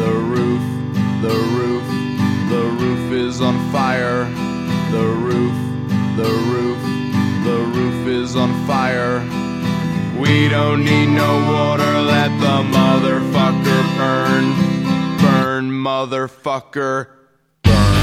The roof, the roof, the roof is on fire. The roof, the roof, the roof is on fire. We don't need no water, let the motherfucker burn. Burn, motherfucker, burn.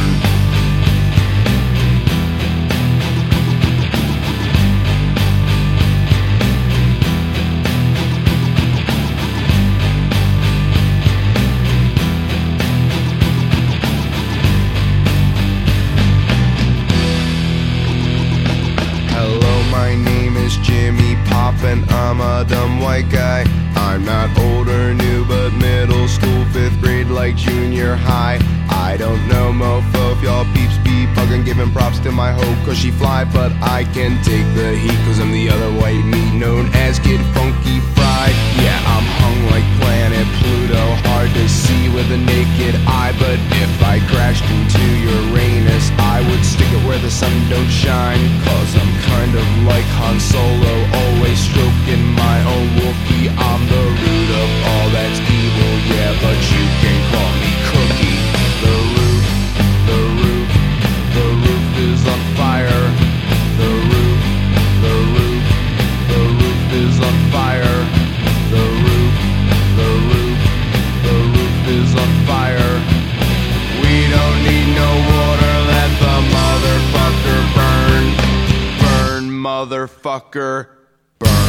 My name is Jimmy Pop and I'm a dumb white guy. I'm not old or new, but middle school, 5th grade like junior high. I don't know mofo if y'all peeps be bugging, giving props to my hoe cause she fly. But I can take the heat cause I'm the other white meat known as Kid Funky Fried. Yeah, I'm hung like planet Pluto, hard to see with a naked eye. But if I crashed into Uranus, I would stick it where the sun don't shine. Cause I'm kind of like Han Solo, always stroking my own Wookiee. I'm the root of all that's evil, yeah, but you can call me Cookie. The roof, the roof, the roof is on fire. The roof, the roof, the roof is on fire. The roof, the roof, the roof is on fire. We don't need no water, let the motherfucker burn. Burn, motherfucker, burn.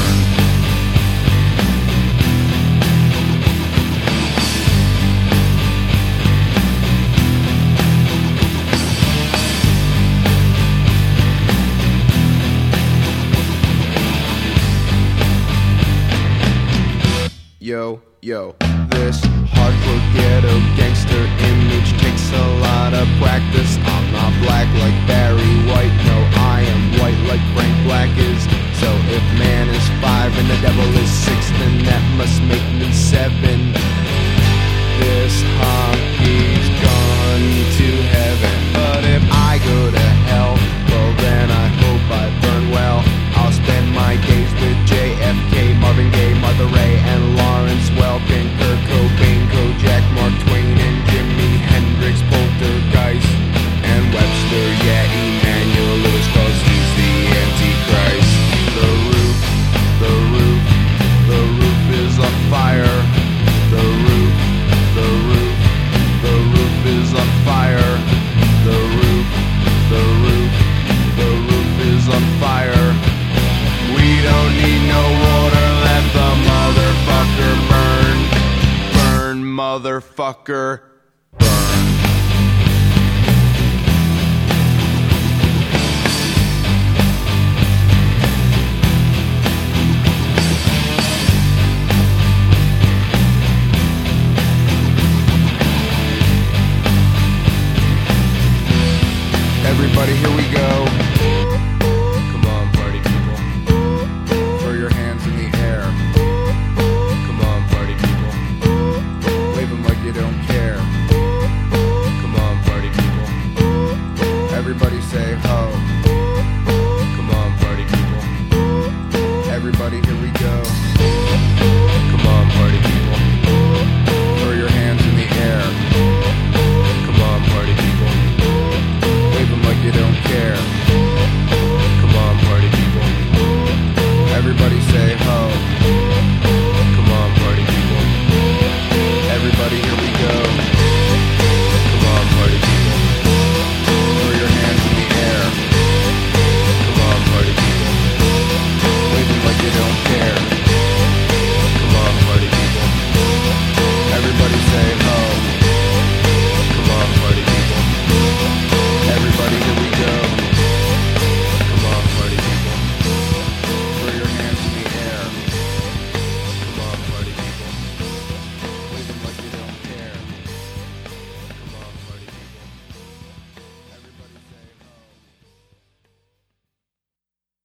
Yo, yo, this hardcore ghetto gangster image takes a lot of practice. I'm not black like Barry White, no, I am white like Frank Black is. So if man is 5 and the devil is 6, then that must make me 7. This hockey's gone to heaven, but if I go to hell, well then I hope I burn well. I'll spend my days with JFK, Marvin Gaye, Martha Ray, and Lawrence Welkin, Kurt Cobain, Kojak, Mark Twain, and Jimi Hendrix, Poltergeist, and Webster, yeah, Emmanuel Lewis, cause he's the Antichrist. The roof, the roof, the roof is on fire. The roof, the roof, the roof is on fire. The roof, the roof, the roof is on fire. We don't need no water, let the motherfucker burn. Burn, motherfucker, burn. Everybody, here we go.